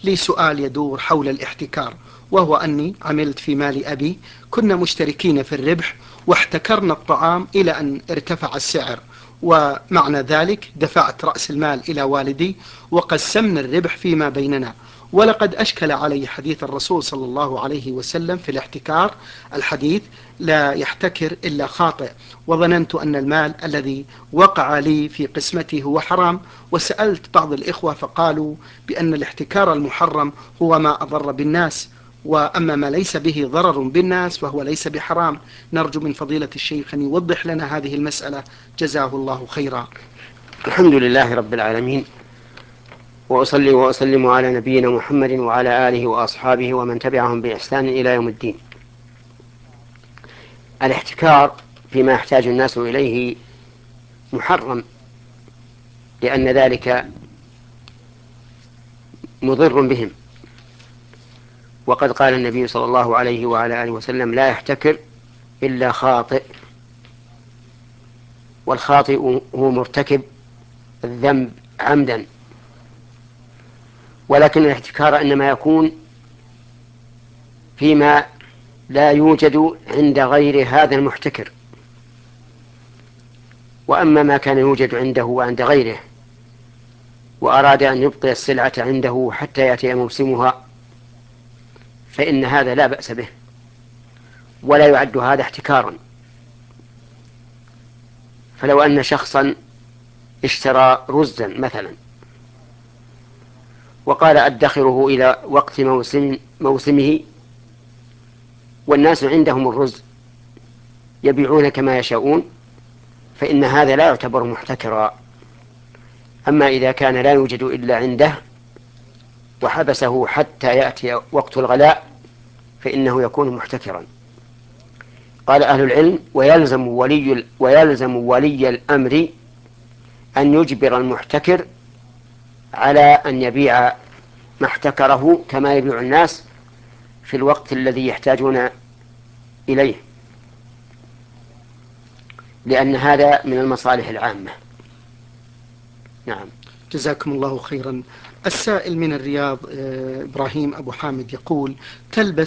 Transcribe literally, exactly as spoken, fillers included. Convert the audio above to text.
لي سؤال يدور حول الاحتكار، وهو أني عملت في مال أبي، كنا مشتركين في الربح واحتكرنا الطعام إلى أن ارتفع السعر، ومعنى ذلك دفعت رأس المال إلى والدي وقسمنا الربح فيما بيننا. ولقد أشكل علي حديث الرسول صلى الله عليه وسلم في الاحتكار، الحديث لا يحتكر إلا خاطئ، وظننت أن المال الذي وقع لي في قسمتي هو حرام، وسألت بعض الإخوة فقالوا بأن الاحتكار المحرم هو ما أضر بالناس، وأما ما ليس به ضرر بالناس فهو ليس بحرام. نرجو من فضيلة الشيخ أن يوضح لنا هذه المسألة، جزاه الله خيرا. الحمد لله رب العالمين، وأصلي وأسلم على نبينا محمد وعلى آله وأصحابه ومن تبعهم بإحسان إلى يوم الدين. الاحتكار فيما يحتاج الناس إليه محرم، لأن ذلك مضر بهم، وقد قال النبي صلى الله عليه وعلى آله وسلم: لا يحتكر إلا خاطئ، والخاطئ هو مرتكب الذنب عمدا. ولكن الاحتكار إنما يكون فيما لا يوجد عند غير هذا المحتكر، وأما ما كان يوجد عنده وعند غيره وأراد أن يبقي السلعة عنده حتى يأتي موسمها فإن هذا لا بأس به، ولا يعد هذا احتكارا. فلو أن شخصا اشترى رزا مثلا وقال أدخره إلى وقت موسم موسمه، والناس عندهم الرز يبيعون كما يشاءون، فإن هذا لا يعتبر محتكرا. أما إذا كان لا يوجد إلا عنده وحبسه حتى يأتي وقت الغلاء فإنه يكون محتكرا. قال أهل العلم: ويلزم ولي, ويلزم ولي الأمر أن يجبر المحتكر على أن يبيع ما احتكره كما يبيع الناس في الوقت الذي يحتاجون إليه، لأن هذا من المصالح العامة. نعم. جزاكم الله خيرا. السائل من الرياض إبراهيم أبو حامد يقول: تلبس